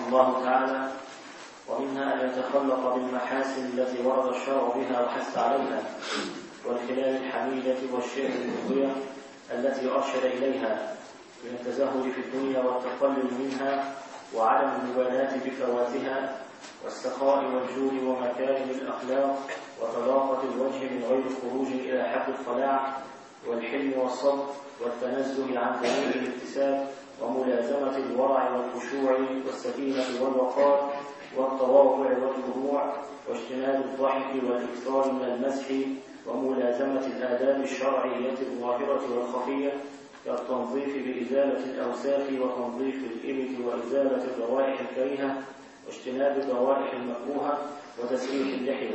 الله تعالى: ومنها أن يتخلق بالمحاسن التي ورد الشرع بها وحث عليها، والخلال الحميدة والشيء المرضية التي أرشد إليها من التزهد في الدنيا والتقلل منها وعدم المبالاة بفواتها، والسخاء والجود ومكارم الأخلاق وطلاقة الوجه من غير خروج إلى حد الخلاع، والحلم والصبر والتنزه عن جميع الاكتساب، وملازمة الورع والخشوع والسكينة والوقار والتواضع والخضوع، واجتناب الضحك والإكثار من المزح، وملازمة الآداب الشرعية الظاهرة والخفية كالتنظيف بإزالة الأوساخ وتنظيف الإبط وإزالة الروائح الكريهة، واجتناب الروائح المكروهة وتسريح اللحية.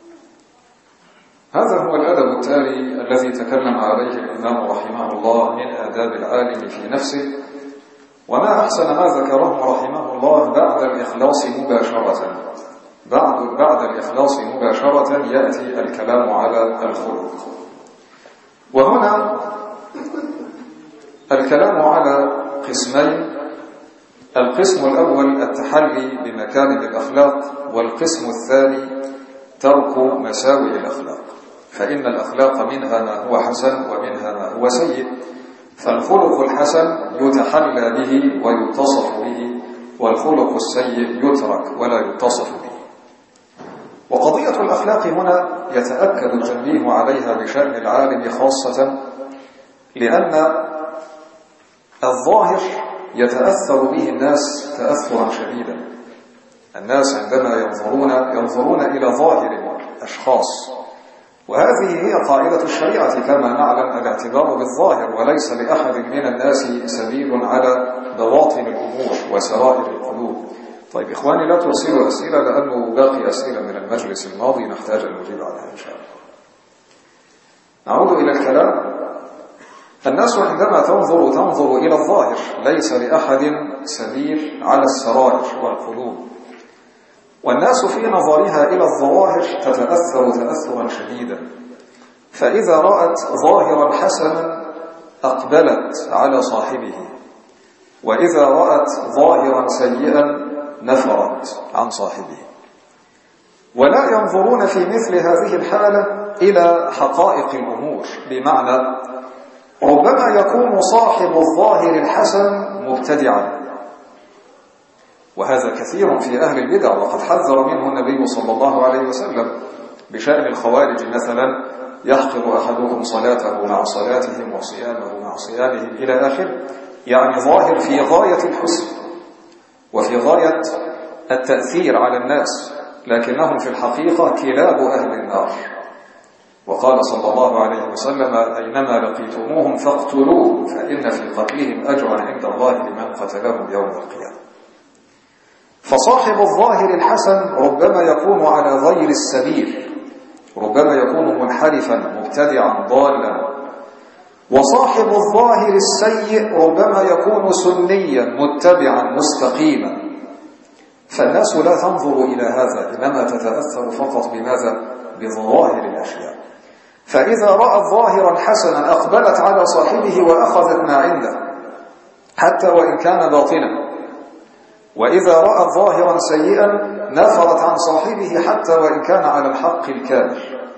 هذا هو الأدب التالي الذي تكلم عليه الإمام رحمه الله من آداب العالم في نفسه، وما أحسن ما ذكره رحمه الله بعد الإخلاص مباشرة. بعد الإخلاص مباشرة يأتي الكلام على الخلق، وهنا الكلام على قسمين: القسم الأول التحلي بمكارم الأخلاق، والقسم الثاني ترك مساوئ الأخلاق. فإن الأخلاق منها ما هو حسن ومنها ما هو سيء، فالخلق الحسن يتحلى به ويتصف به، والخلق السيء يترك ولا يتصف به. وقضية الأخلاق هنا يتأكد التنبيه عليها بشأن العالم خاصة، لأن الظاهر يتأثر به الناس تأثرا شديدا. الناس عندما ينظرون إلى ظاهر الأشخاص، وهذه هي قاعدة الشريعة كما نعلم: الاعتبار بالظاهر، وليس لأحد من الناس سبيل على بواطن الأمور وسرائر القلوب. طيب إخواني، لا ترسلوا أسئلة لأنه باقي أسئلة من المجلس الماضي نحتاج أن نجيب عنها إن شاء الله. نعود إلى الكلام. الناس عندما تنظر إلى الظاهر، ليس لأحد سبيل على السرائر والقلوب، والناس في نظرها إلى الظواهر تتأثر تأثرا شديدا. فإذا رأت ظاهرا حسنا أقبلت على صاحبه، وإذا رأت ظاهرا سيئا نفرت عن صاحبه. ولا ينظرون في مثل هذه الحالة إلى حقائق الأمور، بمعنى ربما يكون صاحب الظاهر الحسن مبتدعا، وهذا كثير في أهل البدع، وقد حذر منه النبي صلى الله عليه وسلم بشأن الخوارج مثلا: يحقر أحدكم صلاته مع صلاتهم وصيامه مع صيامهم إلى آخر. يعني ظاهر في غاية الحسن وفي غاية التأثير على الناس، لكنهم في الحقيقة كلاب أهل النار. وقال صلى الله عليه وسلم: أينما لقيتموهم فاقتلوهم، فإن في قتلهم أجرا عند الله لمن قتلهم يوم القيامة. فصاحب الظاهر الحسن ربما يكون على غير السبيل، ربما يكون منحرفا مبتدعا ضالا، وصاحب الظاهر السيء ربما يكون سنيا متبعا مستقيما. فالناس لا تنظر إلى هذا، إنما تتأثر فقط بماذا؟ بظواهر الأشياء. فإذا رأت ظاهرا حسنا أقبلت على صاحبه وأخذت ما عنده حتى وإن كان باطلا، وإذا رأت ظاهرا سيئا نفرت عن صاحبه حتى وإن كان على الحق الكامل.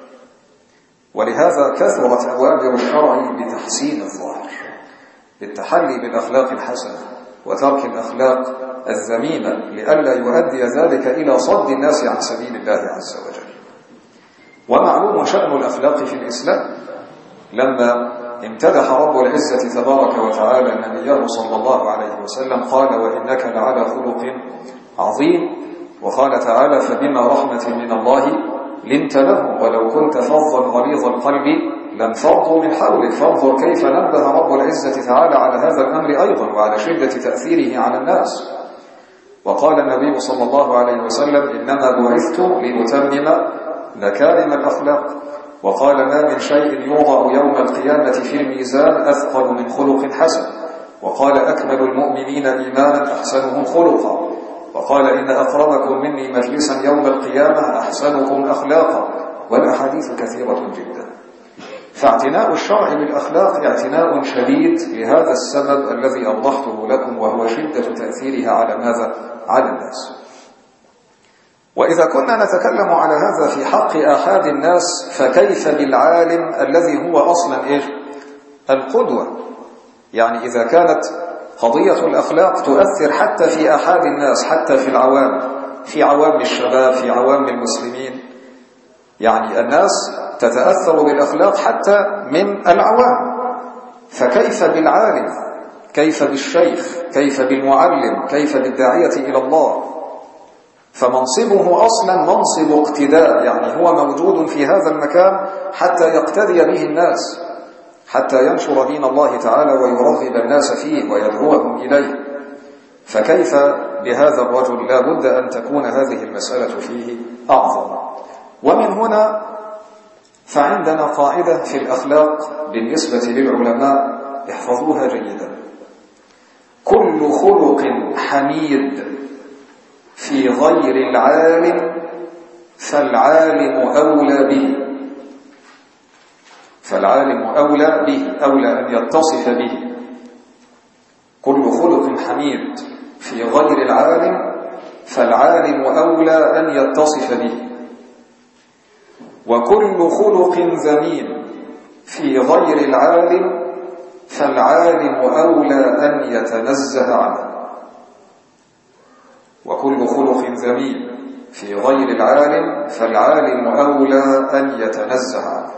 ولهذا كثرت أوامر الشرع بتحسين الظاهر، بالتحلي بالأخلاق الحسنة وترك الأخلاق الذميمة، لئلا يؤدي ذلك إلى صد الناس عن سبيل الله عز وجل. ومعلوم شأن الأخلاق في الإسلام، لما امتدح رب العزة تبارك وتعالى نبيه صلى الله عليه وسلم قال: وإنك لعلى خلق عظيم. وقال تعالى: فبما رحمة من الله لنت لهم ولو كنت فظا غليظ القلب لانفضوا من حولك. فانظر كيف نبه رب العزة تعالى على هذا الأمر أيضا وعلى شدة تأثيره على الناس. وقال النبي صلى الله عليه وسلم: إنما بعثت لأتمم مكارم الأخلاق. وقال: ما من شيء يوضع يوم القيامة في الميزان أثقل من خلق حسن. وقال: أكمل المؤمنين إيمانا أحسنهم خلقا. وقال: إن أقربكم مني مجلسا يوم القيامة أحسنكم أخلاقا. والأحاديث كثيرة جدا. فاعتناء الشرع بالأخلاق اعتناء شديد لهذا السبب الذي أوضحته لكم، وهو شدة تأثيرها على ماذا؟ على الناس. وإذا كنا نتكلم على هذا في حق آحاد الناس، فكيف بالعالم الذي هو أصلا القدوة؟ يعني إذا كانت قضية الأخلاق تؤثر حتى في آحاد الناس، حتى في العوام، في عوام الشباب، في عوام المسلمين، يعني الناس تتأثر بالأخلاق حتى من العوام، فكيف بالعالم؟ كيف بالشيخ؟ كيف بالمعلم؟ كيف بالداعية إلى الله؟ فمنصبه أصلا منصب اقتداء، يعني هو موجود في هذا المكان حتى يقتدي به الناس، حتى ينشر دين الله تعالى ويرغب الناس فيه ويدعوهم إليه. فكيف بهذا الرجل؟ لا بد أن تكون هذه المسألة فيه أعظم. ومن هنا فعندنا قاعدة في الأخلاق بالنسبة للعلماء، احفظوها جيدا: كل خلق حميد في غير العالم فالعالم أولى به. فالعالم أولى به، أولى أن يتصف به. كل خلق حميد في غير العالم فالعالم أولى أن يتصف به. وكل خلق ذميم في غير العالم فالعالم أولى أن يتنزه عنه. وكل خلق ذميم في غير العالم فالعالم أولى أن يتنزه عنه.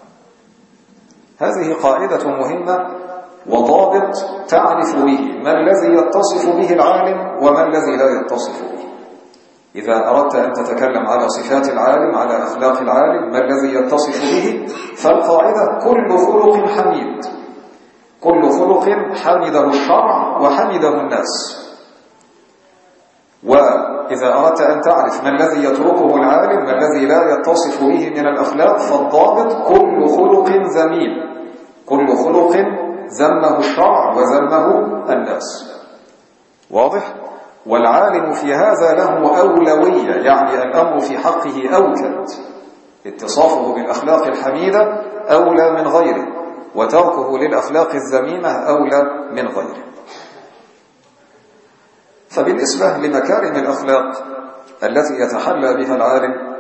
هذه قاعدة مهمة وضابط تعرف به ما الذي يتصف به العالم وما الذي لا يتصف به. إذا أردت أن تتكلم على صفات العالم، على أخلاق العالم، ما الذي يتصف به، فالقاعدة كل خلق حميد، كل خلق حمده الشرع وحمده الناس. وإذا أردت أن تعرف ما الذي يتركه العالم، ما الذي لا يتصف به من الأخلاق، فالضابط كل خلق ذميم، كل خلق ذمه الشرع وذمه الناس. واضح؟ والعالم في هذا له أولوية، يعني الأمر في حقه أوكد، اتصافه بالأخلاق الحميدة أولى من غيره، وتركه للأخلاق الذميمة أولى من غيره. فبالنسبة لمكارم الأخلاق التي يتحلى بها العالم،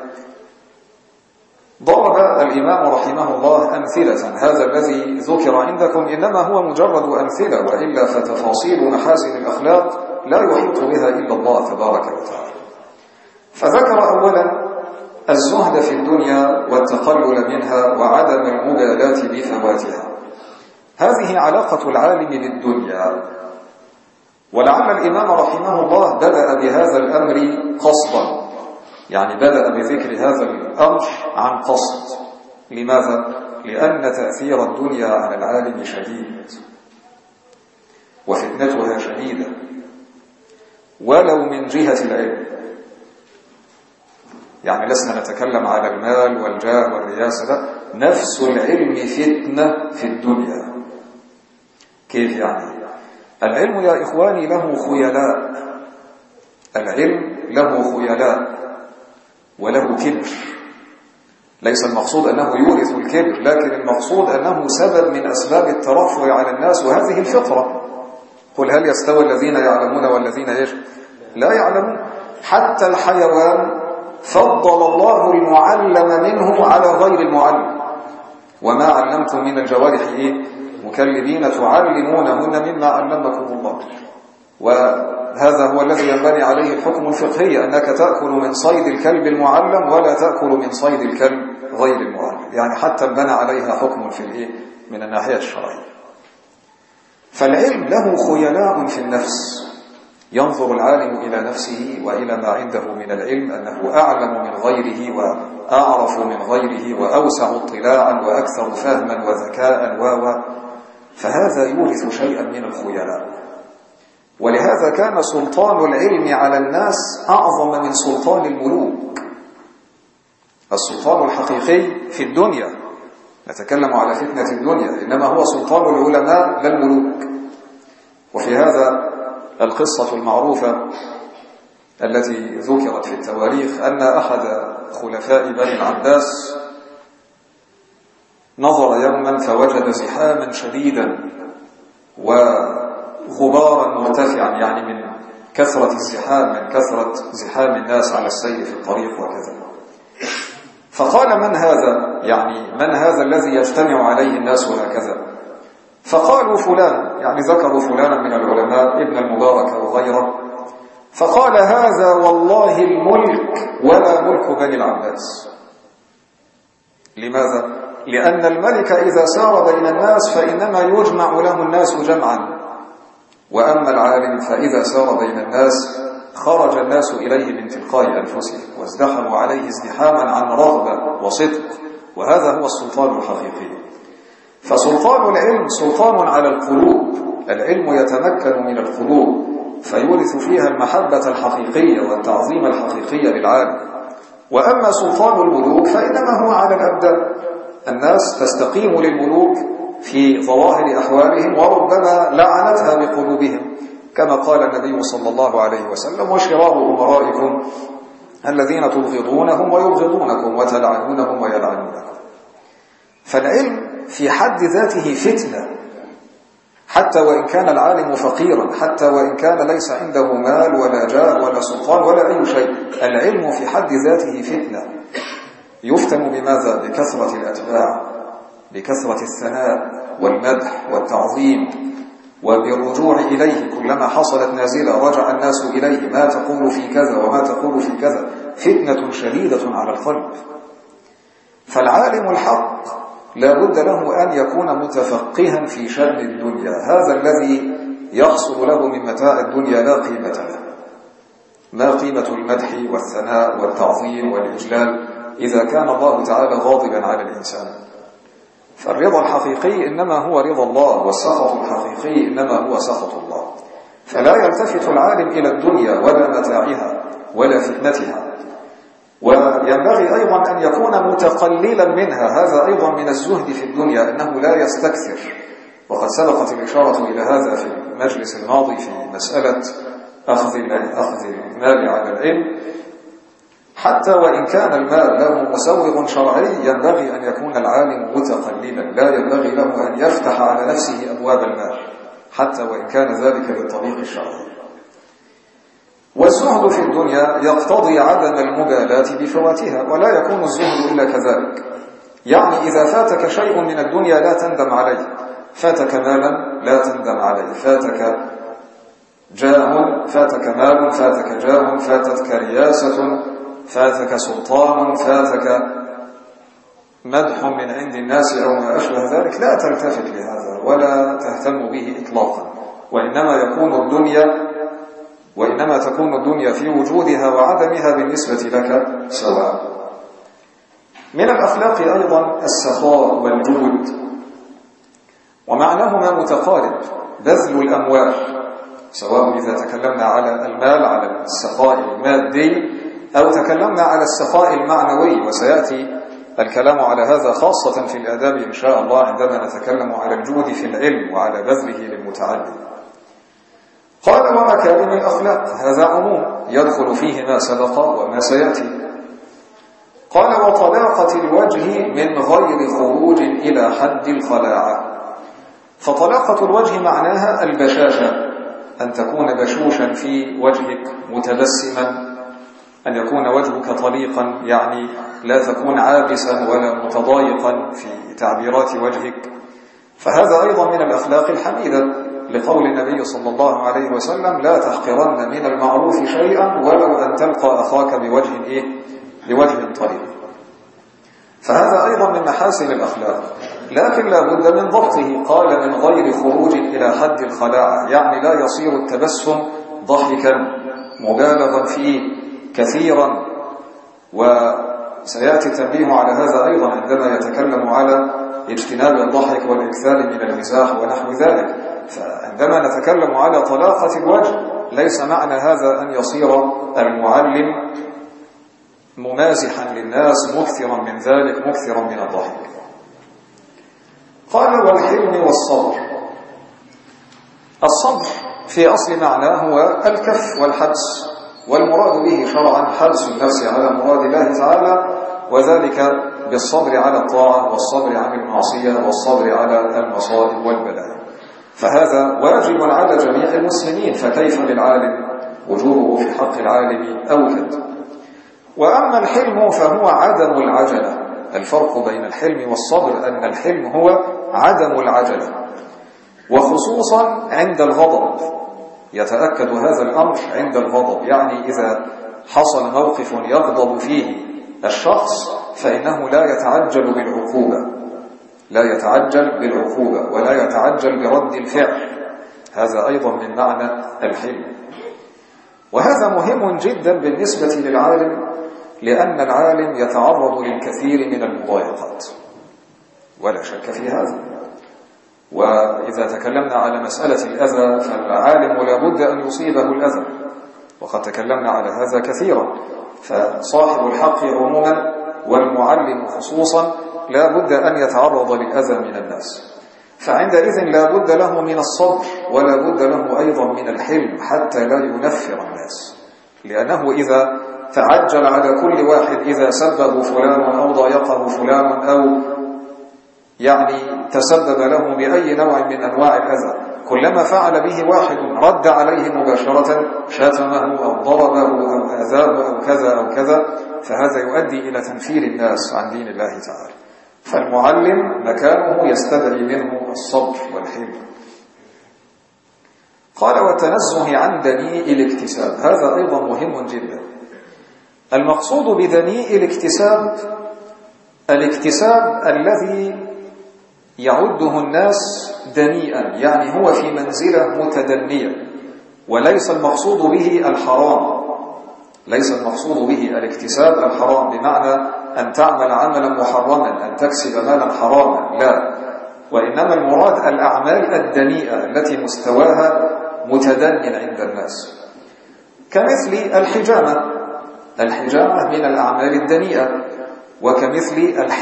ضرب الإمام رحمه الله أمثلة. هذا الذي ذكر عندكم إنما هو مجرد أمثلة، وإلا فتفاصيل محاسن الأخلاق لا يحيط بها إلا الله تبارك وتعالى. فذكر أولا الزهد في الدنيا والتقلل منها وعدم المبالاة بفواتها. هذه علاقة العالم بالدنيا، ولعل الإمام رحمه الله بدأ بهذا الأمر قصدا، يعني بدأ بذكر هذا الأمر عن قصد. لماذا؟ لأن تأثير الدنيا على العالم شديد وفتنتها شديدة، ولو من جهة العلم. يعني لسنا نتكلم على المال والجاه والرياسة، لا، نفس العلم فتنة في الدنيا. كيف يعني؟ العلم يا إخواني له خيلاء، العلم له خيلاء وله كبر. ليس المقصود أنه يورث الكبر، لكن المقصود أنه سبب من أسباب الترفع على الناس، وهذه الفطرة. قل هل يستوي الذين يعلمون والذين لا يعلمون؟ حتى الحيوان فضل الله المعلم منه على غير المعلم. وما علمتم من الجوارح مكلبين تعلمونهن مما علمكم الله. وهذا هو الذي ينبني عليه الحكم الفقهي، أنك تأكل من صيد الكلب المعلم ولا تأكل من صيد الكلب غير المعلم، يعني حتى انبنى عليها حكم في من الناحية الشرعية. فالعلم له خيلاء في النفس، ينظر العالم إلى نفسه وإلى ما عنده من العلم أنه أعلم من غيره وأعرف من غيره وأوسع اطلاعا وأكثر فهما وذكاء فهذا يورث شيئا من الخيلاء. ولهذا كان سلطان العلم على الناس أعظم من سلطان الملوك. السلطان الحقيقي في الدنيا، نتكلم على فتنة الدنيا، إنما هو سلطان العلماء لا الملوك. وفي هذا القصة المعروفة التي ذكرت في التواريخ أن أحد خلفاء بني العباس نظر يوما يوما فوجد زحاما شديدا وغبارا مرتفعا، يعني من كثرة الزحام، من كثرة زحام الناس على السير في الطريق وكذا. فقال من هذا؟ يعني من هذا الذي يجتمع عليه الناس هكذا؟ فقالوا فلان، يعني ذكروا فلانا من العلماء ابن المبارك وغيره، فقال هذا والله الملك ولا ملك بني العباس. لماذا؟ لأن الملك إذا سار بين الناس فإنما يجمع له الناس جمعا، وأما العالم فإذا سار بين الناس خرج الناس إليه من تلقاء أنفسهم وازدحموا عليه ازدحاما عن رغبة وصدق، وهذا هو السلطان الحقيقي. فسلطان العلم سلطان على القلوب، العلم يتمكن من القلوب فيورث فيها المحبة الحقيقية والتعظيم الحقيقي للعالم. وأما سلطان الملوك فإنما هو على الأبدان، الناس تستقيم للملوك في ظواهر أحوالهم وربما لعنتها بقلوبهم، كما قال النبي صلى الله عليه وسلم: وشرار أمرائكم الذين تبغضونهم ويبغضونكم وتلعنونهم ويلعنونكم. فالعلم في حد ذاته فتنة، حتى وإن كان العالم فقيرا، حتى وإن كان ليس عنده مال ولا جاه ولا سلطان ولا أي شيء، العلم في حد ذاته فتنة. يفتن بماذا؟ بكثرة الأتباع، بكثرة الثناء والمدح والتعظيم، وبالرجوع إليه كلما حصلت نازلة رجع الناس إليه: ما تقول في كذا وما تقول في كذا. فتنة شديدة على القلب. فالعالم الحق لا بد له أن يكون متفقها في شأن الدنيا، هذا الذي يحصل له من متاع الدنيا لا قيمة له. ما قيمة المدح والثناء والتعظيم والإجلال إذا كان الله تعالى غاضبا على الإنسان؟ فالرضا الحقيقي إنما هو رضا الله، والسخط الحقيقي إنما هو سخط الله. فلا يلتفت العالم إلى الدنيا ولا متاعها ولا فتنتها. وينبغي أيضا أن يكون متقللا منها، هذا أيضا من الزهد في الدنيا، أنه لا يستكثر. وقد سبقت الإشارة إلى هذا في المجلس الماضي في مسألة أخذ المال على العلم. حتى وإن كان المال له مسوغ شرعي ينبغي أن يكون العالم متقللا، لا ينبغي له أن يفتح على نفسه أبواب المال حتى وإن كان ذلك بالطريق الشرعي. والزهد في الدنيا يقتضي عدم المبالاة بفواتها، ولا يكون الزهد إلا كذلك. يعني إذا فاتك شيء من الدنيا لا تندم عليه، فاتك مالا لا تندم عليه، فاتك جاه، فاتك مال، فاتك جاه، فاتتك رياسة، فاتك سلطان، فاتك مدح من عند الناس أو ما أشبه ذلك، لا تلتفت لهذا ولا تهتم به إطلاقا. وإنما تكون الدنيا في وجودها وعدمها بالنسبة لك سواء. من الأخلاق أيضا السخاء والجود، ومعناهما متقارب: بذل الأموال، سواء إذا تكلمنا على المال على السخاء المادي أو تكلمنا على السخاء المعنوي، وسيأتي الكلام على هذا خاصة في الآداب إن شاء الله عندما نتكلم على الجود في العلم وعلى بذله للمتعلم. قال: ومكارم الأخلاق، هذا عموم يدخل فيه ما سبق وما سيأتي. قال: وطلاقة الوجه من غير خروج إلى حد الخلاعة. فطلاقة الوجه معناها البشاشة، أن تكون بشوشا في وجهك متبسما، أن يكون وجهك طليقا، يعني لا تكون عابسا ولا متضايقا في تعبيرات وجهك. فهذا أيضا من الأخلاق الحميدة، لقول النبي صلى الله عليه وسلم: لا تحقرن من المعروف شيئا ولو أن تلقى أخاك بوجه طليق. فهذا أيضا من محاسن الأخلاق، لكن لا بد من ضبطه. قال: من غير خروج إلى حد الخلاعة، يعني لا يصير التبسم ضحكا مبالغا فيه كثيرا. وسيأتي التنبيه على هذا أيضا عندما يتكلم على اجتناب الضحك والإكثار من المزاح ونحو ذلك. فعندما نتكلم على طلاقة الوجه ليس معنى هذا أن يصير المعلم ممازحا للناس مكثرا من ذلك، مكثرا من الضحك. قال: والحلم والصبر. الصبر في أصل معناه هو الكف والحبس، والمراد به شرعا حبس النفس على مراد الله تعالى، وذلك بالصبر على الطاعة والصبر عن المعصية والصبر على المصائب والبلاء، فهذا واجب على جميع المسلمين، فكيف بالعالم؟ وجوبه في حق العالم أوجد. وأما الحلم فهو عدم العجلة. الفرق بين الحلم والصبر أن الحلم هو عدم العجلة، وخصوصا عند الغضب. يتأكد هذا الأمر عند الغضب، يعني إذا حصل موقف يغضب فيه الشخص فإنه لا يتعجل بالعقوبة ولا يتعجل برد الفعل. هذا أيضا من معنى الحلم، وهذا مهم جدا بالنسبة للعالم، لأن العالم يتعرض للكثير من المضايقات ولا شك في هذا. وإذا تكلمنا على مسألة الأذى فالعالم لا بد أن يصيبه الأذى، وقد تكلمنا على هذا كثيرا. فصاحب الحق عموما والمعلم خصوصا لا بد أن يتعرض للأذى من الناس، فعندئذ لا بد له من الصبر ولا بد له أيضا من الحلم حتى لا ينفر الناس، لأنه إذا تعجل على كل واحد إذا سبه فلان أو ضايقه فلان أو يعني تسبب له بأي نوع من أنواع الأذى، كلما فعل به واحد رد عليه مباشرة، شتمه أو ضربه أو آذاه أو كذا أو كذا، فهذا يؤدي إلى تنفير الناس عن دين الله تعالى. فالمعلم مكانه يستدعي منه الصبر والحلم. قال والتنزه عن دنيء الاكتساب، هذا أيضا مهم جدا. المقصود بدنيء الاكتساب الذي يعده الناس دنيئا، يعني هو في منزلة متدنية، وليس المقصود به الحرام، ليس المقصود به الاكتساب الحرام بمعنى أن تعمل عملا محرما، أن تكسب مالا حراما، لا، وإنما المراد الأعمال الدنيئة التي مستواها متدن عند الناس، كمثل الحجامة من الأعمال الدنيئة، وكمثل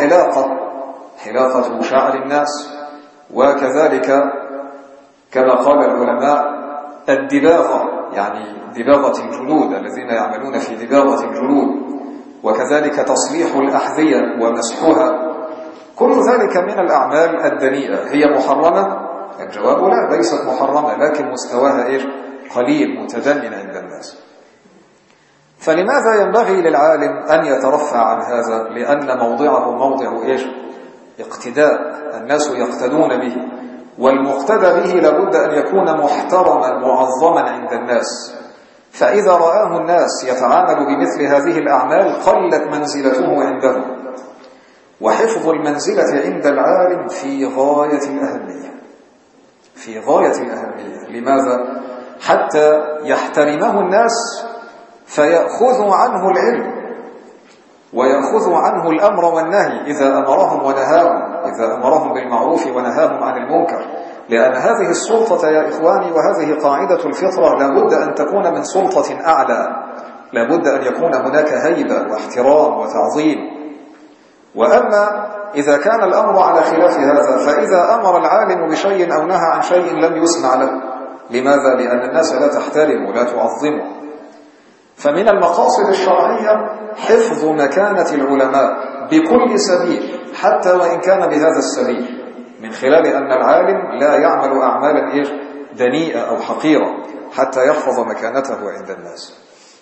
حلاقة شعر الناس، وكذلك كما قال العلماء الدباغة، يعني دباغة الجلود، الذين يعملون في دباغة الجلود، وكذلك تصليح الأحذية ومسحها، كل ذلك من الأعمال الدنيئة. هي محرمة؟ الجواب لا، ليست محرمة، لكن مستواها قليل متدن عند الناس. فلماذا ينبغي للعالم أن يترفع عن هذا؟ لأن موضعه موضع اقتداء، الناس يقتدون به، والمقتدى به لابد أن يكون محترما معظما عند الناس، فإذا رآه الناس يتعامل بمثل هذه الأعمال قلت منزلته عندهم. وحفظ المنزلة عند العالم في غاية الأهمية. لماذا؟ حتى يحترمه الناس فيأخذوا عنه العلم ويأخذوا عنه الأمر والنهي إذا أمرهم بالمعروف ونهاهم عن المنكر، لأن هذه السلطة يا إخواني، وهذه قاعدة الفطرة، لابد أن تكون من سلطة أعلى، لابد أن يكون هناك هيبة واحترام وتعظيم. وأما إذا كان الأمر على خلاف هذا، فإذا أمر العالم بشيء أو نهى عن شيء لم يسمع له. لماذا؟ لأن الناس لا تحترم ولا تعظمه. فمن المقاصد الشرعية حفظ مكانة العلماء بكل سبيل، حتى وإن كان بهذا السبيل، من خلال أن العالم لا يعمل أعمالا دنيئة أو حقيرة، حتى يحفظ مكانته عند الناس.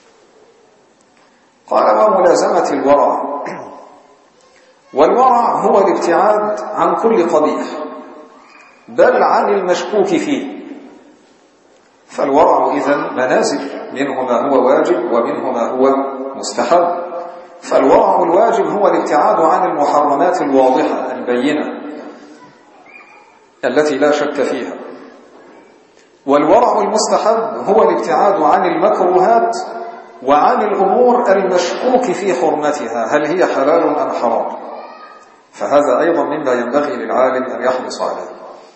قال وملازمة الورع، والورع هو الابتعاد عن كل قبيح، بل عن المشكوك فيه. فالورع إذن منازل، منه ما هو واجب ومنه ما هو مستحب. فالورع الواجب هو الابتعاد عن المحرمات الواضحة البينة التي لا شك فيها، والورع المستحب هو الابتعاد عن المكروهات وعن الأمور المشكوك في حرمتها، هل هي حلال أم حرام. فهذا أيضا مما ينبغي للعالم أن يحرص عليه.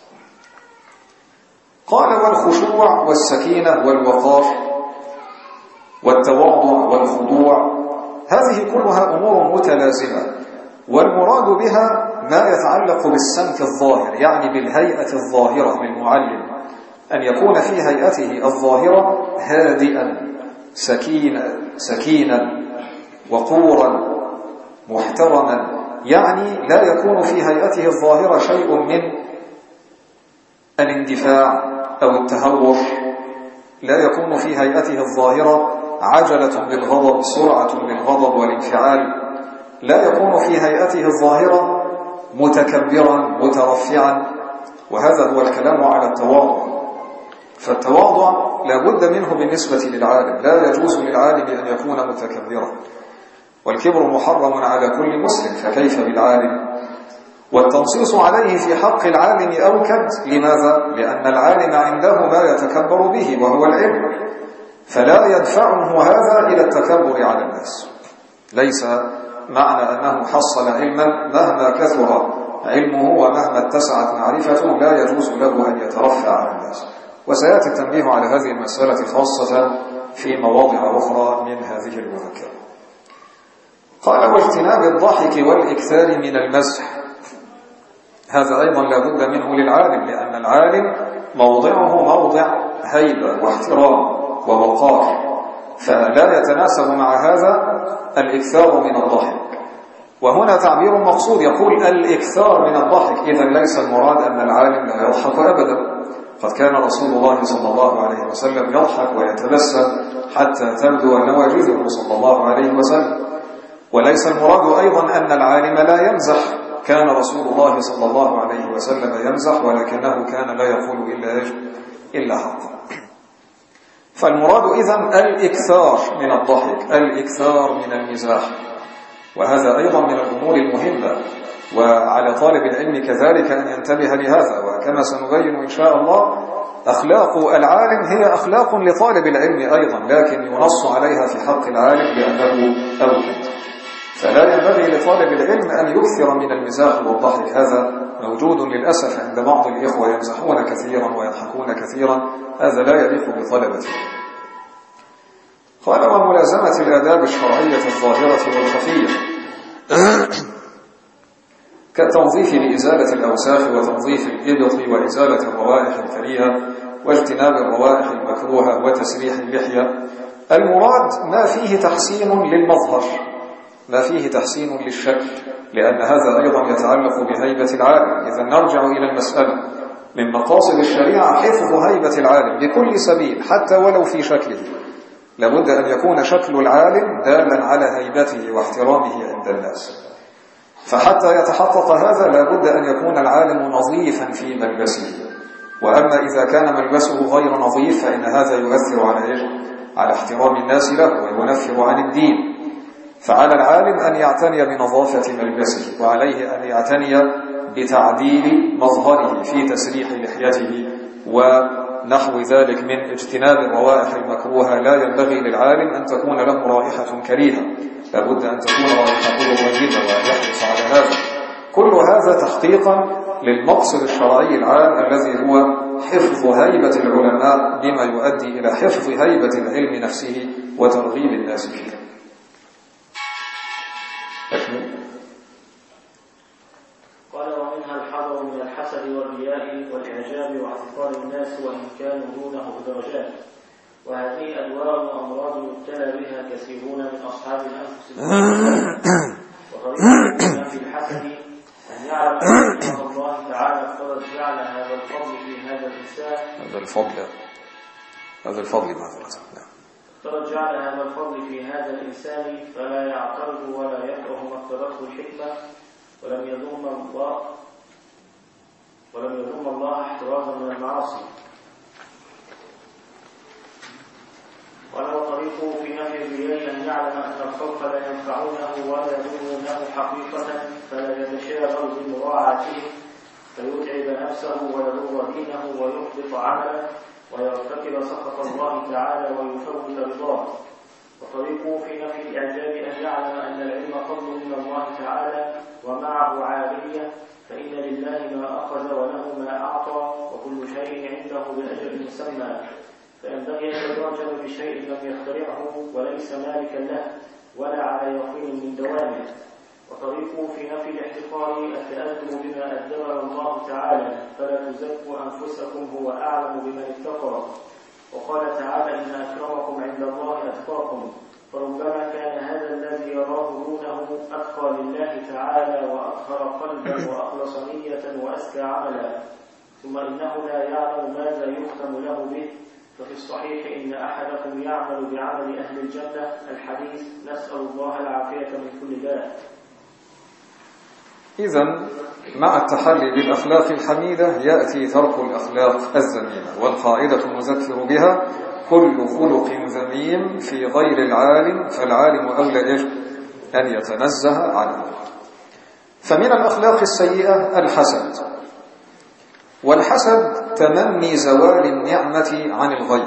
قال والخشوع والسكينة والوقار والتواضع والخضوع، هذه كلها أمور متلازمة، والمراد بها ما يتعلق بالسمت الظاهر، يعني بالهيئة الظاهرة للمعلم، أن يكون في هيئته الظاهرة هادئا سكينا وقورا محترما يعني لا يكون في هيئته الظاهرة شيء من الاندفاع أو التهور، لا يكون في هيئته الظاهرة عجلة بالغضب، سرعة بالغضب والانفعال، لا يكون في هيئته الظاهرة متكبرا مترفعا. وهذا هو الكلام على التواضع. فالتواضع لا بد منه بالنسبة للعالم، لا يجوز للعالم أن يكون متكبرا، والكبر محرم على كل مسلم، فكيف بالعالم؟ والتنصيص عليه في حق العالم أوكد. لماذا؟ لأن العالم عنده ما يتكبر به وهو العلم، فلا يدفعه هذا إلى التكبر على الناس. ليس معنى أنه حصل علما مهما كثر علمه ومهما اتسعت معرفته لا يجوز له أن يترفع على الناس. وسيأتي التنبيه على هذه المسألة خاصة في مواضع أخرى من هذه المذكرة. قال: واجتناب الضحك والإكثار من المزح. هذا أيضا لا بد منه للعالم، لأن العالم موضعه موضع هيبة واحترام ووقار، فلا يتناسب مع هذا الإكثار من الضحك. وهنا تعبير مقصود، يقول الإكثار من الضحك، إذن ليس المراد أن العالم لا يضحك أبدا. قد كان رسول الله صلى الله عليه وسلم يضحك ويتبسم حتى تبدو نواجذه صلى الله عليه وسلم. وليس المراد أيضا أن العالم لا يمزح، كان رسول الله صلى الله عليه وسلم يمزح، ولكنه كان لا يقول إلا حقا. فالمراد إذن الإكثار من الضحك، الإكثار من المزاح، وهذا أيضا من الأمور المهمة، وعلى طالب العلم كذلك أن ينتبه لهذا. وكما سنبين إن شاء الله أخلاق العالم هي أخلاق لطالب العلم أيضا، لكن ينص عليها في حق العالم بأنه أوكد. فلا ينبغي لطالب العلم أن يكثر من المزاح والضحك، هذا موجود للأسف عند بعض الإخوة، يمزحون كثيرا ويضحكون كثيرا، هذا لا يليق بطلبة. قال: وملازمة الآداب الشرعية الظاهرة والخفية كالتنظيف لإزالة الأوساخ وتنظيف الإبط وإزالة الروائح الكريهة واجتناب الروائح المكروهة وتسريح اللحية. المراد ما فيه تحسين للمظهر، ما فيه تحسين للشكل، لأن هذا أيضا يتعلق بهيبة العالم. إذا نرجع إلى المسألة، من مقاصد الشريعة حفظ هيبة العالم بكل سبيل، حتى ولو في شكله. لابد أن يكون شكل العالم دالا على هيبته واحترامه عند الناس. فحتى يتحقق هذا لابد أن يكون العالم نظيفا في ملبسه. وأما إذا كان ملبسه غير نظيف فإن هذا يؤثر على احترام الناس له وينفر عن الدين. فعلى العالم أن يعتني بنظافة ملبسه، وعليه أن يعتني بتعديل مظهره في تسريح لحيته ونحو ذلك من اجتناب الروائح المكروهة. لا ينبغي للعالم أن تكون له رائحة كريهة، لابد أن تكون رائحته طيبة وأن يحرص على هذا. كل هذا تحقيقا للمقصد الشرعي العام الذي هو حفظ هيبة العلماء، بما يؤدي إلى حفظ هيبة العلم نفسه وترغيب الناس فيه. قال: ومنها الحذر من الحسد والرياء والإعجاب واعتقاد الناس وإن كانوا دونه درجات، وهذه أدوار وأمراض يبتلى بها كثيرون من أصحاب الأنفس. وطريقة في الحسد أن يعلم أن الله تعالى قد جعل هذا الفضل في هذا الإنسان، هذا الفضل قد جعل هذا الفضل في هذا الإنسان، فلا يعترض ولا يكره ما اقتضته الحكمة، ولم يذم الله احترازا من المعاصي. ولو طريقه في نفي الرياء أن يعلم أن الخلق لا ينفعونه ولا يضرونه حقيقة، فلا يتشاغل بمراعاته فيتعب نفسه ويضر دينه ويحبط عمله ويرتكب سخط الله تعالى ويفوت رضاه. وطريقه في نفي الإعجاب أن يعلم أن العلم فضل من الله تعالى ومعه عالية، فإن لله ما أخذ وله ما أعطى، وكل شيء عنده بأجل مسمى، فينبغي أن يعجب بشيء لم يخترعه وليس مالكا له ولا على يقين من دوامه. وطريقه في نفي الاحتقار التأدب بما أدبر الله تعالى، فلا تزكوا أنفسكم هو أعلم بمن اتقى. وقال تعالى: إن أكرمكم عند الله أتقاكم، فربما كان هذا الذي يراه دونه أتقى لله تعالى وأطهر قلبا وأخلص نية وأزكى عملا، ثم إنه لا يعلم ماذا يختم له به. ففي الصحيح إن أحدكم يعمل بعمل أهل الجنة، الحديث، نسأل الله العافية من كل داء. إذن مع التحلي بالأخلاق الحميدة يأتي ترك الأخلاق الذميمة، والقاعدة نذكر بها: كل خلق ذميم في غير العالم فالعالم أولى أن يتنزه عنه. فمن الأخلاق السيئة الحسد، والحسد تمني زوال النعمة عن الغير،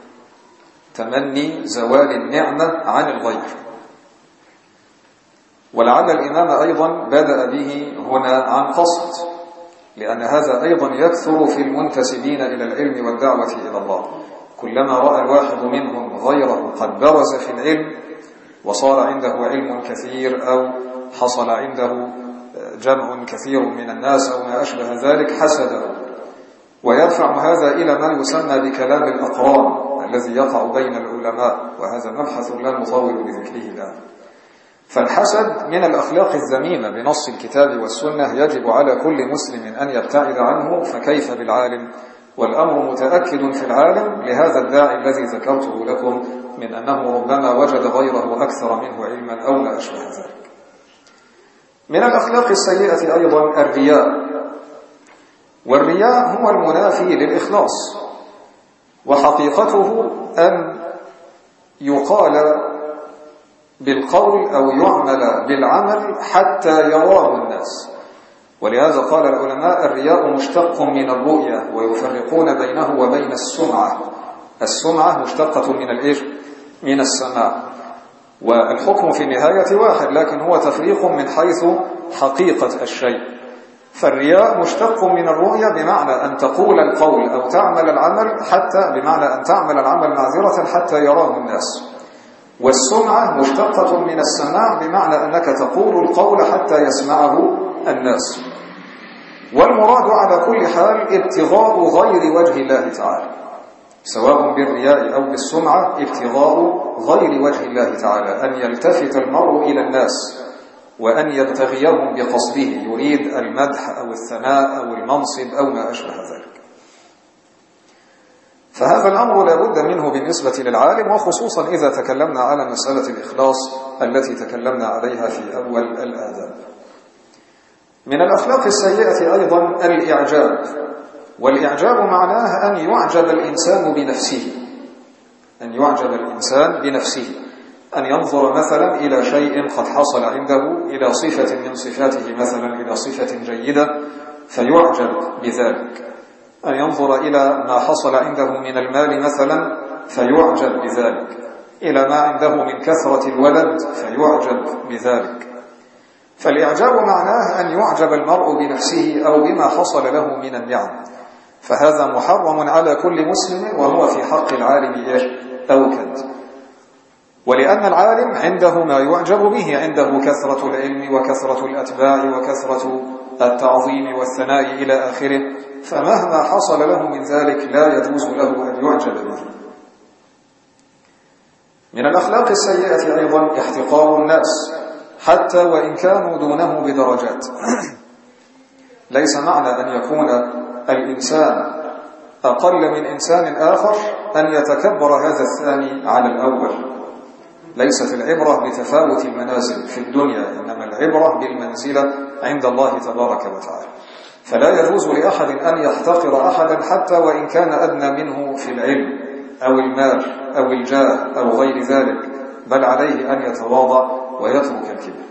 تمني زوال النعمة عن الغير. ولعل الإمام أيضا بدأ به هنا عن قصد، لأن هذا أيضا يكثر في المنتسبين إلى العلم والدعوة إلى الله. كلما رأى الواحد منهم غيره قد برز في العلم وصار عنده علم كثير، أو حصل عنده جمع كثير من الناس أو ما أشبه ذلك، حسده، ويرفع هذا إلى ما يسمى بكلام الأقران الذي يقع بين العلماء، وهذا مبحث لا نطول بذكره الآن. فالحسد من الأخلاق الذميمة بنص الكتاب والسنة، يجب على كل مسلم أن يبتعد عنه، فكيف بالعالم؟ والأمر متأكد في العالم لهذا الداعي الذي ذكرته لكم من أنه ربما وجد غيره أكثر منه علما أو لا أشبه ذلك. من الأخلاق السيئة أيضا الرياء، والرياء هو المنافي للإخلاص، وحقيقته أن يقال بالقول أو يعمل بالعمل حتى يراه الناس. ولهذا قال العلماء: الرياء مشتق من الرؤية، ويفرقون بينه وبين السمعة. السمعة مشتقة من السماع، والحكم في النهاية واحد، لكن هو تفريق من حيث حقيقة الشيء. فالرياء مشتق من الرؤية بمعنى أن تقول القول أو تعمل العمل، حتى بمعنى أن تعمل العمل معذرة حتى يراه الناس. والسمعة مشتقة من السماع بمعنى أنك تقول القول حتى يسمعه الناس. والمراد على كل حال ابتغاء غير وجه الله تعالى، سواء بالرياء أو بالسمعة، ابتغاء غير وجه الله تعالى، أن يلتفت المرء إلى الناس وأن يبتغيهم بقصده، يريد المدح أو الثناء أو المنصب أو ما أشبه ذلك. فهذا الأمر لا بد منه بالنسبة للعالم، وخصوصا إذا تكلمنا على مسألة الإخلاص التي تكلمنا عليها في أول الآداب. من الأخلاق السيئة أيضا الإعجاب، والإعجاب معناه أن يعجب الإنسان بنفسه، أن يعجب الإنسان بنفسه، أن ينظر مثلا إلى شيء قد حصل عنده، إلى صفة من صفاته مثلا، إلى صفة جيدة فيعجب بذلك، أن ينظر إلى ما حصل عنده من المال مثلا فيعجب بذلك، إلى ما عنده من كثرة الولد فيعجب بذلك. فالإعجاب معناه أن يعجب المرء بنفسه أو بما حصل له من النعم، فهذا محرم على كل مسلم، وهو في حق العالم أوكد. ولأن العالم عنده ما يعجب به، عنده كثرة العلم وكثرة الأتباع وكثرة التعظيم والثناء إلى آخره، فمهما حصل له من ذلك لا يجوز له أن يعجب به. من الأخلاق السيئة أيضا احتقار الناس، حتى وإن كانوا دونه بدرجات. ليس معنى أن يكون الإنسان أقل من إنسان آخر أن يتكبر هذا الثاني على الأول. ليست العبرة بتفاوت المنازل في الدنيا، إنما العبرة بالمنزلة عند الله تبارك وتعالى. فلا يجوز لأحد أن يحتقر أحدا حتى وإن كان أدنى منه في العلم أو المال أو الجاه أو غير ذلك، بل عليه أن يتواضع ويترك الكبر.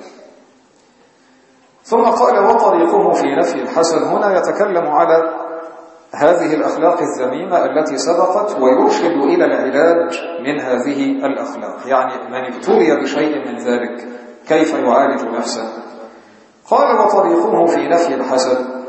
ثم قال: وطريقه في نفي الحسد. هنا يتكلم على هذه الأخلاق الذميمة التي سبقت، ويرشد إلى العلاج من هذه الأخلاق، يعني من ابتلي بشيء من ذلك كيف يعالج نفسه. قال: وطريقه في نفي الحسد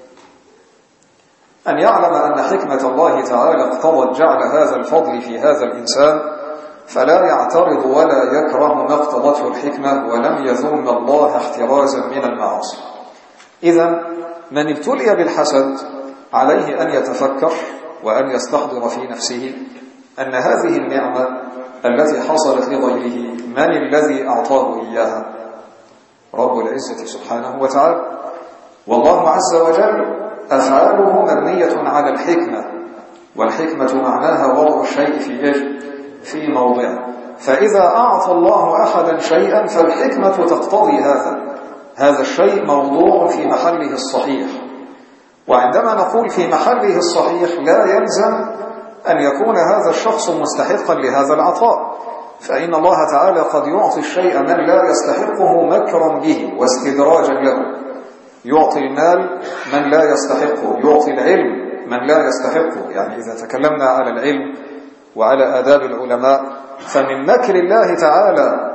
أن يعلم أن حكمة الله تعالى اقتضت جعل هذا الفضل في هذا الإنسان، فلا يعترض ولا يكره ما اقتضته الحكمة، ولم يذم الله احترازا من المعاصي. إذن من ابتلي بالحسد عليه أن يتفكر وأن يستحضر في نفسه أن هذه النعمة التي حصلت لغيره من الذي أعطاه إياها؟ رب العزة سبحانه وتعالى. والله عز وجل أفعاله مبنية على الحكمة، والحكمة معناها وضع الشيء في موضعه. فإذا أعطى الله أحدا شيئا فالحكمة تقتضي هذا الشيء موضوع في محله الصحيح. وعندما نقول في محله الصحيح لا يلزم أن يكون هذا الشخص مستحقا لهذا العطاء، فإن الله تعالى قد يعطي الشيء من لا يستحقه مكرا به واستدراجا له. يعطي المال من لا يستحقه، يعطي العلم من لا يستحقه. يعني إذا تكلمنا على العلم وعلى آداب العلماء، فمن مكر الله تعالى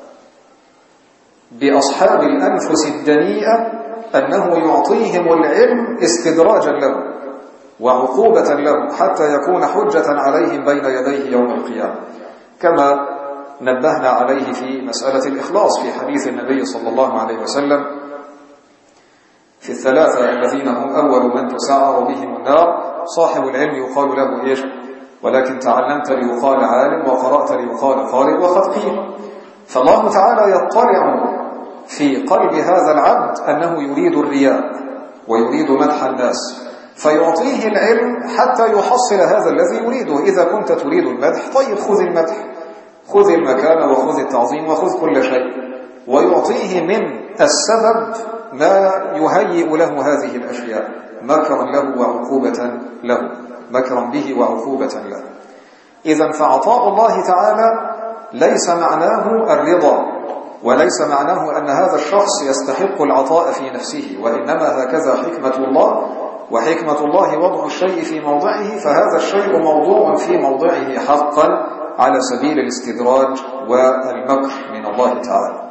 بأصحاب الأنفس الدنيئة أنه يعطيهم العلم استدراجا له وعقوبة له حتى يكون حجة عليهم بين يديه يوم القيامة، كما نبهنا عليه في مسألة الإخلاص في حديث النبي صلى الله عليه وسلم في الثلاثة الذين هم أول من تسعر بهم النار. صاحب العلم يقال له ولكن تعلمت ليقال عالم، وقرأت ليقال قارئ، وقد قيل. فالله تعالى يطلع في قلب هذا العبد أنه يريد الرياء ويريد مدح الناس، فيعطيه العلم حتى يحصل هذا الذي يريده. إذا كنت تريد المدح، طيب خذ المدح، خذ المكان وخذ التعظيم وخذ كل شيء، ويعطيه من السبب ما يهيئ له هذه الأشياء مكرا له وعقوبة له، مكرا به وعقوبة له. إذن فعطاء الله تعالى ليس معناه الرضا، وليس معناه أن هذا الشخص يستحق العطاء في نفسه، وإنما هكذا حكمة الله، وحكمة الله وضع الشيء في موضعه، فهذا الشيء موضوع في موضعه حقا على سبيل الاستدراج والمكر من الله تعالى.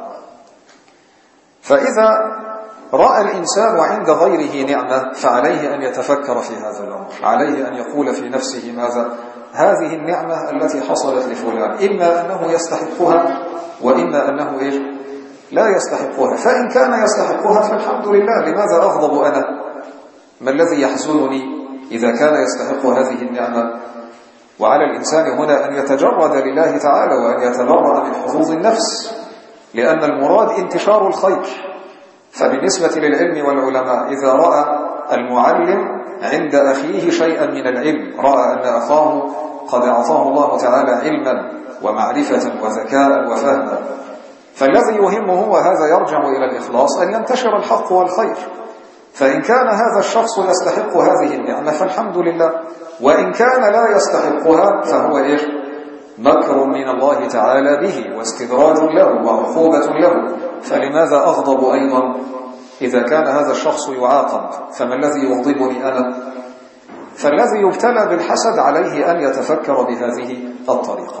فإذا رأى الإنسان عند غيره نعمة فعليه أن يتفكر في هذا الأمر، عليه أن يقول في نفسه ماذا؟ هذه النعمة التي حصلت لفلان إما أنه يستحقها وإما أنه لا يستحقها. فإن كان يستحقها فالحمد لله، لماذا أغضب أنا؟ ما الذي يحزنني إذا كان يستحق هذه النعمة؟ وعلى الإنسان هنا أن يتجرد لله تعالى وأن يتبرأ من حظوظ النفس، لأن المراد انتشار الخير. فبالنسبة للعلم والعلماء، إذا رأى المعلم عند أخيه شيئا من العلم، رأى أن أخاه قد أعطاه الله تعالى علما ومعرفة وذكاء وفهما، فالذي يهمه وهذا يرجع إلى الإخلاص أن ينتشر الحق والخير. فإن كان هذا الشخص يستحق هذه النعمة فالحمد لله، وإن كان لا يستحقها فهو مكر من الله تعالى به واستدراج له وعقوبة له. فلماذا أغضب أيضا إذا كان هذا الشخص يعاقب؟ فما الذي يغضبني أنا؟ فالذي يبتلى بالحسد عليه أن يتفكر بهذه الطريقة.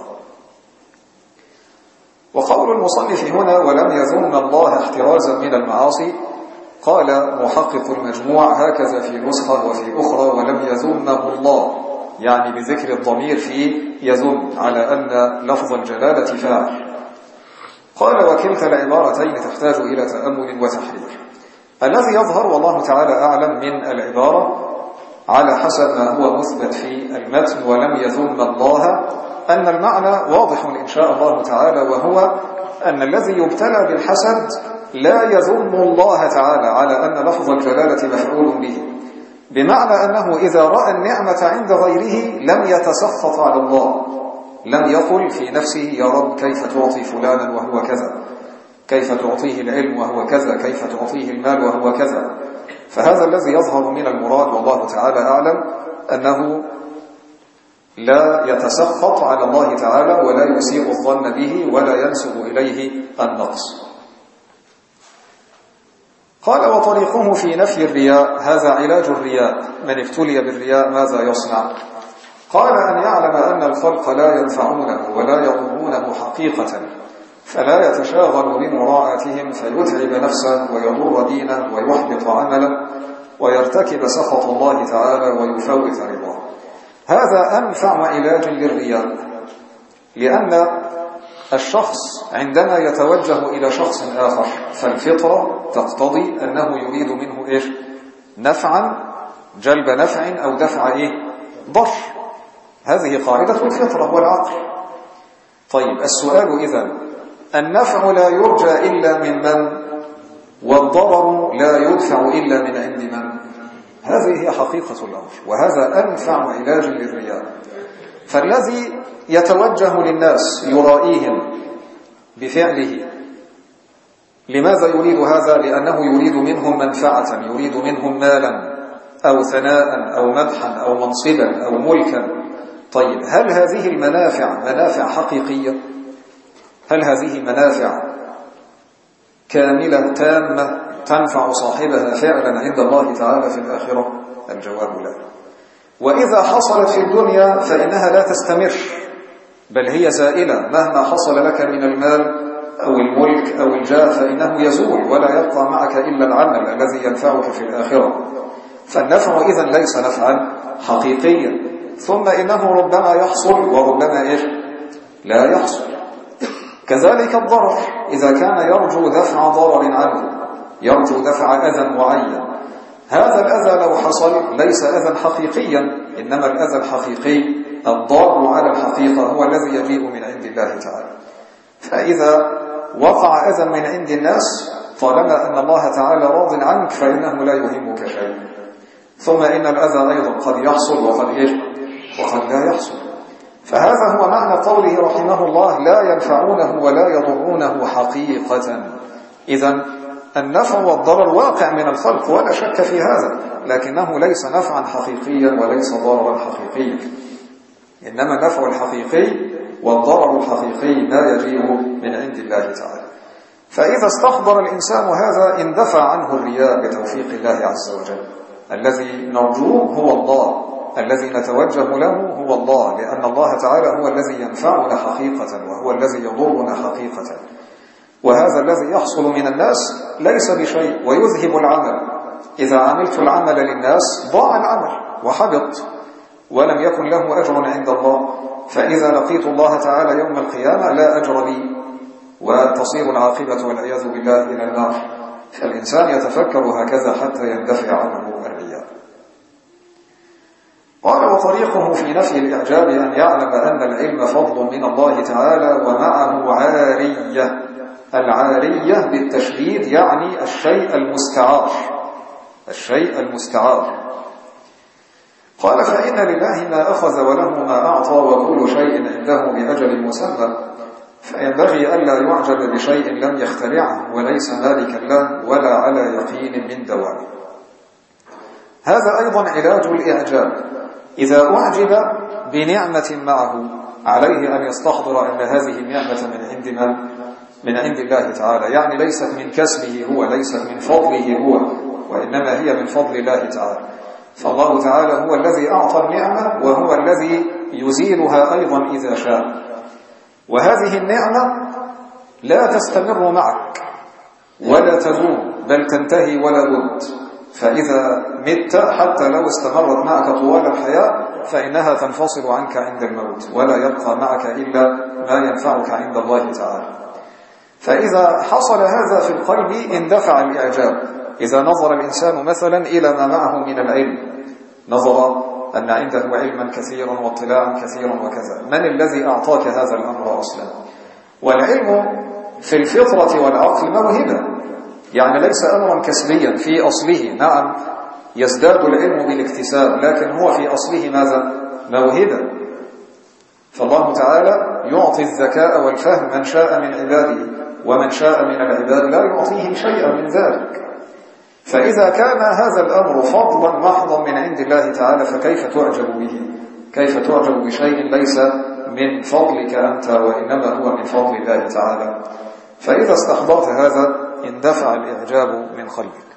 وقول المصنف هنا ولم يذم الله احترازا من المعاصي، قال محقق المجموع هكذا في نسخة وفي أخرى ولم يذمه الله، يعني بذكر الضمير في يذم على أن لفظ الجلالة فاعل. قال وكلتا العبارتين تحتاج إلى تأمل وتحرير. الذي يظهر والله تعالى أعلم من العبارة على حسب ما هو مثبت في المتن ولم يذم الله أن المعنى واضح إن شاء الله تعالى، وهو أن الذي يبتلى بالحسد لا يذم الله تعالى على أن لفظ الجلالة مفعول به، بمعنى أنه إذا رأى النعمة عند غيره لم يتسخط على الله، لم يقل في نفسه يا رب كيف تعطي فلانا وهو كذا، كيف تعطيه العلم وهو كذا، كيف تعطيه المال وهو كذا. فهذا الذي يظهر من المراد والله تعالى أعلم أنه لا يتسخط على الله تعالى ولا يسيء الظن به ولا ينسب إليه النقص. قال وطريقه في نفي الرياء، هذا علاج الرياء، من ابتلي بالرياء ماذا يصنع؟ قال أن يعلم أن الخلق لا ينفعونه ولا يضرونه حقيقة، فلا يتشاغل بمراعاتهم فيتعب نفسه ويضر دينه ويحبط عمله ويرتكب سخط الله تعالى ويفوت رضاه. هذا أنفع علاج للرياء، لأن الشخص عندما يتوجه إلى شخص آخر فالفطرة تقتضي أنه يريد منه نفعا، جلب نفع أو دفع ضر. هذه قاعدة الفطرة والعقل. طيب السؤال إذن، النفع لا يرجى إلا من من؟ والضرر لا يدفع إلا من عند من؟ هذه هي حقيقة الأمر، وهذا أنفع علاج للرياء. فالذي يتوجه للناس يرائيهم بفعله، لماذا يريد هذا؟ لأنه يريد منهم منفعة، يريد منهم مالا أو ثناء أو مدحا أو منصبا أو ملكا. طيب هل هذه المنافع منافع حقيقية؟ هل هذه منافع كاملة تامة تنفع صاحبها فعلا عند الله تعالى في الآخرة؟ الجواب لا. وإذا حصلت في الدنيا فإنها لا تستمر، بل هي زائلة. مهما حصل لك من المال أو الملك أو الجاه فإنه يزول، ولا يبقى معك إلا العمل الذي ينفعك في الآخرة. فالنفع إذن ليس نفعا حقيقيا. ثم إنه ربما يحصل وربما لا يحصل. كذلك الضرر، إذا كان يرجو دفع ضرر عنه، يرجو دفع أذى معين، هذا الأذى لو حصل ليس أذى حقيقيا، إنما الأذى الحقيقي الضار على الحقيقة هو الذي يجيء من عند الله تعالى. فإذا وقع أذى من عند الناس طالما أن الله تعالى راض عنك فإنه لا يهمك شيء. ثم إن الأذى أيضا قد يحصل وقد لا يحصل. فهذا هو معنى قوله رحمه الله لا ينفعونه ولا يضرونه حقيقة. إذن النفع والضرر واقع من الخلق ولا شك في هذا، لكنه ليس نفعا حقيقيا وليس ضررا حقيقيا، إنما النفع الحقيقي والضرر الحقيقي ما يجيء من عند الله تعالى. فإذا استحضر الإنسان هذا اندفع عنه الرياء بتوفيق الله عز وجل. الذي نرجوه هو الله، الذي نتوجه له هو الله، لأن الله تعالى هو الذي ينفعنا حقيقة وهو الذي يضرنا حقيقة. وهذا الذي يحصل من الناس ليس بشيء ويذهب العمل. إذا عملت العمل للناس ضاع العمل وحبط ولم يكن له أجر عند الله. فإذا لقيت الله تعالى يوم القيامة لا أجر لي، وتصير العاقبة والعياذ بالله إلى النار. فالإنسان يتفكر هكذا حتى يندفع عنه الرياء. قال وطريقه في نفي الإعجاب أن يعلم أن العلم فضل من الله تعالى ومعه عارية. العارية بالتشديد يعني الشيء المستعار، الشيء المستعار. قال فإن لله ما أخذ وله ما أعطى وكل شيء عنده بأجل مسمى، فينبغي ألا يعجب بشيء لم يخترعه وليس مالكا له ولا على يقين من دوام. هذا أيضا علاج الإعجاب. إذا أعجب بنعمة معه عليه أن يستحضر أن هذه النعمة من عند من عند الله تعالى، يعني ليست من كسبه هو، ليست من فضله هو، وإنما هي من فضل الله تعالى. فالله تعالى هو الذي أعطى النعمة وهو الذي يزيلها أيضا إذا شاء. وهذه النعمة لا تستمر معك ولا تدوم، بل تنتهي ولا بد. فإذا مت حتى لو استمرت معك طوال الحياة فإنها تنفصل عنك عند الموت، ولا يبقى معك إلا ما ينفعك عند الله تعالى. فإذا حصل هذا في القلب اندفع الإعجاب. إذا نظر الإنسان مثلا إلى ما معه من العلم، نظر أن عنده علما كثيرا واطلاعا كثيرا وكذا، من الذي أعطاك هذا الأمر أصلا؟ والعلم في الفطرة والعقل موهبة، يعني ليس أمرا كسبيا في أصله. نعم يزداد العلم بالاكتساب، لكن هو في أصله ماذا؟ موهبة. فالله تعالى يعطي الذكاء والفهم من شاء من عباده، ومن شاء من العباد لا يعطيه شيئا من ذلك. فإذا كان هذا الأمر فضلا محضا من عند الله تعالى فكيف تعجب به؟ كيف تعجب بشيء ليس من فضلك أنت وإنما هو من فضل الله تعالى؟ فإذا استحضرت هذا اندفع الإعجاب من قلبك.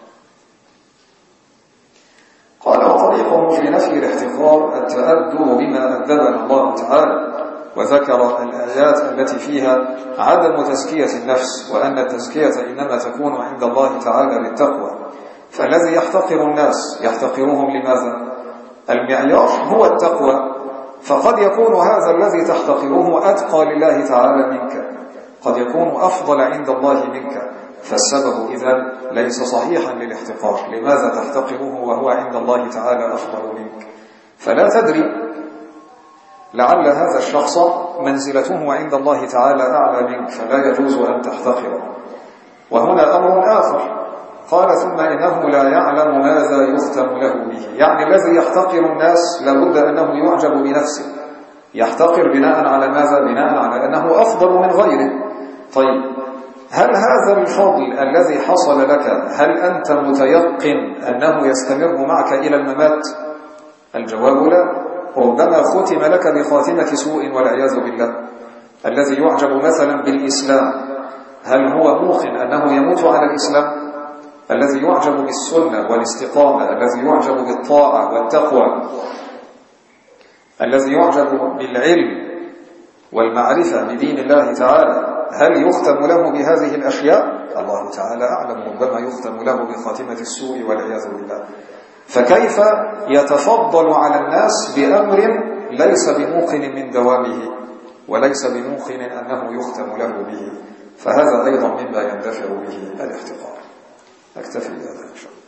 قال وطريقه في نفي الاحتقار التأدب بما أدبنا الله تعالى، وذكر الآيات التي فيها عدم تزكية النفس، وأن التزكية إنما تكون عند الله تعالى للتقوى. فالذي يحتقر الناس يحتقرهم لماذا؟ المعيار هو التقوى. فقد يكون هذا الذي تحتقره أتقى لله تعالى منك، قد يكون أفضل عند الله منك، فالسبب إذن ليس صحيحا للاحتقار. لماذا تحتقره وهو عند الله تعالى أفضل منك؟ فلا تدري، لعل هذا الشخص منزلته عند الله تعالى أعلى منك فلا يجوز أن تحتقره. وهنا أمر آخر، قال ثم إنه لا يعلم ماذا يختم له به، يعني الذي يحتقر الناس لابد أنه يعجب بنفسه، يحتقر بناء على ماذا؟ بناء على أنه أفضل من غيره. طيب هل هذا الفضل الذي حصل لك هل أنت متيقن أنه يستمر معك إلى الممات؟ الجواب لا، ربما ختم لك بخاتمة سوء والعياذ بالله. الذي يعجب مثلا بالإسلام هل هو موقن أنه يموت على الإسلام؟ الذي يعجب بالسنة والاستقامة، الذي يعجب بالطاعة والتقوى، الذي يعجب بالعلم والمعرفة بدين الله تعالى، هل يختم له بهذه الأشياء؟ الله تعالى أعلم، ربما يختم له بخاتمة السوء والعياذ بالله. فكيف يتفضل على الناس بأمر ليس بموقن من دوامه وليس بموقن أنه يختم له به؟ فهذا أيضا مما يندفع به الاحتقار. أكتفي بهذا إن شاء الله.